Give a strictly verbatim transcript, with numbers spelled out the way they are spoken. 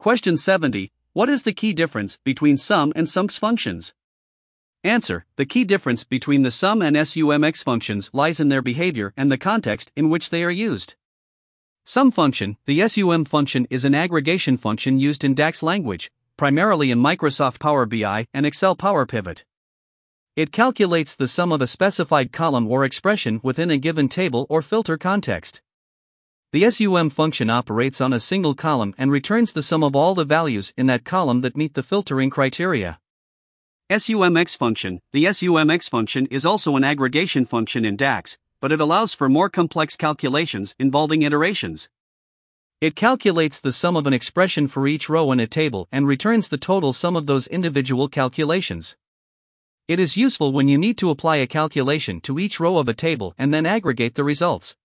Question seventy. What is the key difference between sum and sumx functions? Answer. The key difference between the sum and sumx functions lies in their behavior and the context in which they are used. Sum function, the sum function, is an aggregation function used in DAX language, primarily in Microsoft Power B I and Excel Power Pivot. It calculates the sum of a specified column or expression within a given table or filter context. The sum function operates on a single column and returns the sum of all the values in that column that meet the filtering criteria. Sumx function. The sumx function is also an aggregation function in DAX, but it allows for more complex calculations involving iterations. It calculates the sum of an expression for each row in a table and returns the total sum of those individual calculations. It is useful when you need to apply a calculation to each row of a table and then aggregate the results.